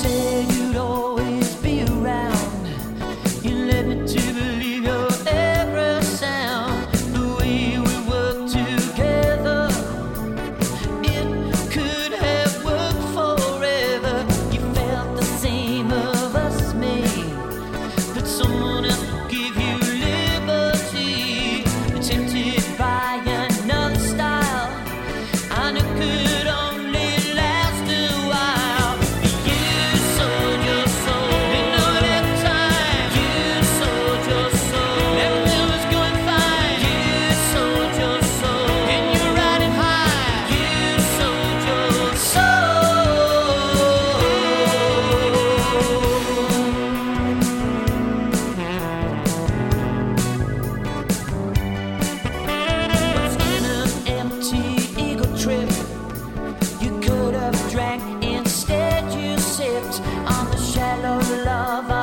said you'd always be around. You led me to believe your every sound. The way we worked together, it could have worked forever. You felt the same of us, me, but someone else gave you liberty. You're tempted by another style, and it could only last a while. You sold your soul, and all that time. You sold your soul, everything was going fine. You sold your soul, and you're riding high. You sold your What's in an empty ego trip? You could have drank, instead you sipped on the shallow love